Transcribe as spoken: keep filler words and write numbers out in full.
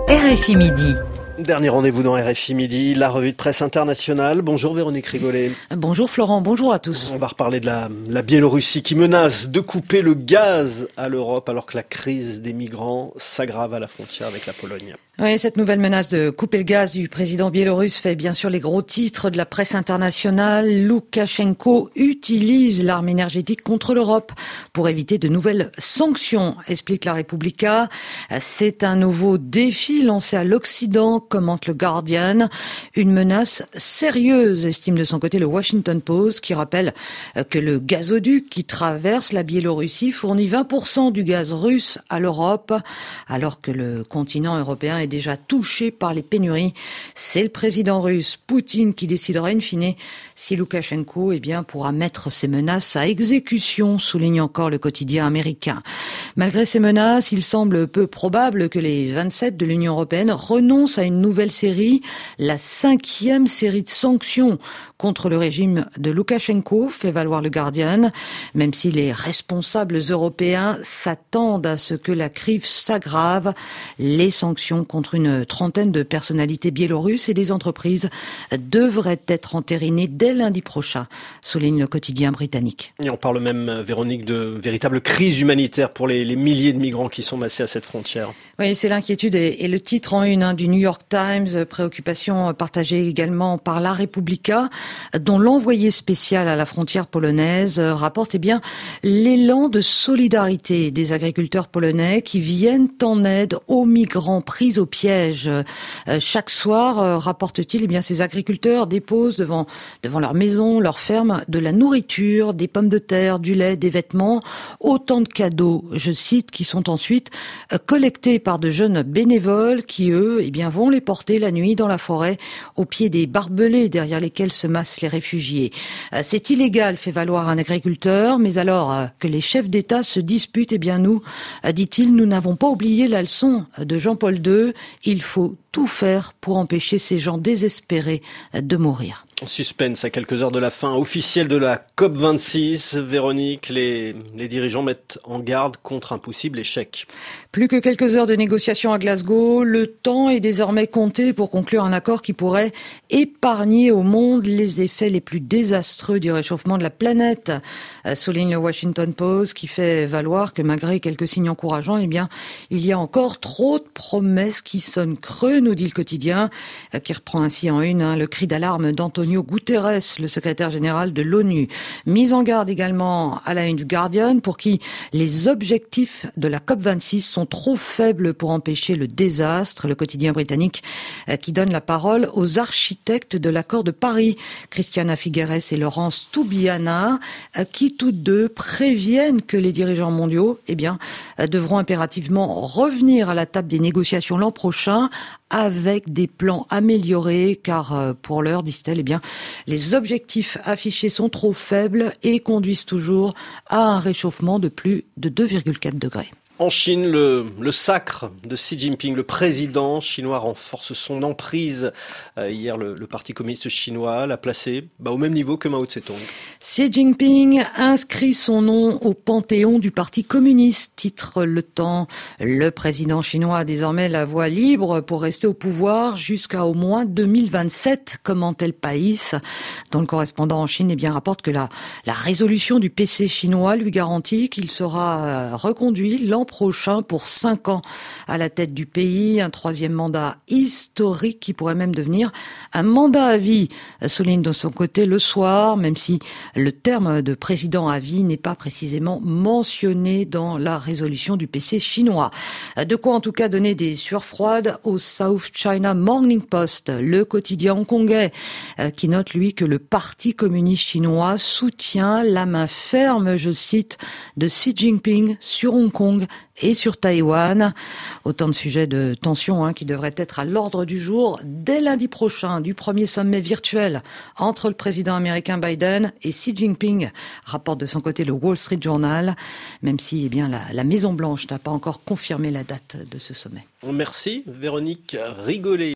R F I Midi. Dernier rendez-vous dans R F I Midi, la revue de presse internationale. Bonjour Véronique Rigolet. Bonjour Florent, bonjour à tous. On va reparler de la, la Biélorussie qui menace de couper le gaz à l'Europe alors que la crise des migrants s'aggrave à la frontière avec la Pologne. Oui, cette nouvelle menace de couper le gaz du président biélorusse fait bien sûr les gros titres de la presse internationale. Loukachenko utilise l'arme énergétique contre l'Europe pour éviter de nouvelles sanctions, explique la Republika. C'est un nouveau défi lancé à l'Occident, commente le Guardian. Une menace sérieuse, estime de son côté le Washington Post, qui rappelle que le gazoduc qui traverse la Biélorussie fournit vingt pour cent du gaz russe à l'Europe, alors que le continent européen est déjà touché par les pénuries. C'est le président russe, Poutine, qui décidera in fine si Loukachenko eh bien, pourra mettre ses menaces à exécution, souligne encore le quotidien américain. Malgré ces menaces, il semble peu probable que les vingt-sept de l'Union européenne renoncent à une nouvelle série, la cinquième série de sanctions contre le régime de Loukachenko, fait valoir le Guardian, même si les responsables européens s'attendent à ce que la crise s'aggrave. Les sanctions contre une trentaine de personnalités biélorusses et des entreprises devraient être entérinées dès lundi prochain, souligne le quotidien britannique. Et on parle même, Véronique, de véritable crise humanitaire pour les, les milliers de migrants qui sont massés à cette frontière. Oui, c'est l'inquiétude et, et le titre en une hein, du New York Times, préoccupation partagée également par la Republika, dont l'envoyé spécial à la frontière polonaise rapporte eh bien l'élan de solidarité des agriculteurs polonais qui viennent en aide aux migrants pris au piège. Chaque soir, rapporte-t-il, eh bien ces agriculteurs déposent devant devant leur maison, leur ferme, de la nourriture, des pommes de terre, du lait, des vêtements, autant de cadeaux, je cite, qui sont ensuite collectés par de jeunes bénévoles qui, eux, eh bien vont les porter la nuit dans la forêt au pied des barbelés derrière lesquels se massent les réfugiés. C'est illégal, fait valoir un agriculteur, mais alors que les chefs d'État se disputent, eh bien nous, dit-il, nous n'avons pas oublié la leçon de Jean-Paul deux, il faut tout faire pour empêcher ces gens désespérés de mourir. Suspense à quelques heures de la fin officielle de la COP vingt-six. Véronique, les, les dirigeants mettent en garde contre un possible échec. Plus que quelques heures de négociations à Glasgow, le temps est désormais compté pour conclure un accord qui pourrait épargner au monde les effets les plus désastreux du réchauffement de la planète, souligne le Washington Post, qui fait valoir que malgré quelques signes encourageants, eh bien, il y a encore trop de promesses qui sonnent creux, nous dit le quotidien, qui reprend ainsi en une hein, le cri d'alarme d'Antonio Guterres, le secrétaire général de l'ONU. Mise en garde également à la une du Guardian, pour qui les objectifs de la COP vingt-six sont trop faibles pour empêcher le désastre. Le quotidien britannique qui donne la parole aux architectes de l'accord de Paris, Christiana Figueres et Laurence Toubiana, qui toutes deux préviennent que les dirigeants mondiaux, eh bien, devront impérativement revenir à la table des négociations l'an prochain avec des plans améliorés, car pour l'heure, disent-elles, eh bien, les objectifs affichés sont trop faibles et conduisent toujours à un réchauffement de plus de deux virgule quatre degrés. En Chine, le, le sacre de Xi Jinping, le président chinois, renforce son emprise. Euh, hier, le, le Parti communiste chinois l'a placé bah, au même niveau que Mao Tse-tung. Xi Jinping inscrit son nom au panthéon du Parti communiste, titre Le Temps. Le président chinois a désormais la voie libre pour rester au pouvoir jusqu'à au moins deux mille vingt-sept, commentait le País, dont le correspondant en Chine eh bien, rapporte que la, la résolution du P C chinois lui garantit qu'il sera reconduit l'an prochain pour cinq ans à la tête du pays, un troisième mandat historique qui pourrait même devenir un mandat à vie, souligne de son côté Le Soir, même si le terme de président à vie n'est pas précisément mentionné dans la résolution du P C chinois. De quoi en tout cas donner des sueurs froides au South China Morning Post, le quotidien hongkongais, qui note lui que le Parti communiste chinois soutient la main ferme, je cite, de Xi Jinping sur Hong Kong et sur Taïwan. Autant de sujets de tension hein, qui devraient être à l'ordre du jour dès lundi prochain du premier sommet virtuel entre le président américain Biden et Xi Jinping, rapporte de son côté le Wall Street Journal, même si eh bien, la, la Maison Blanche n'a pas encore confirmé la date de ce sommet. Merci Véronique Rigolet.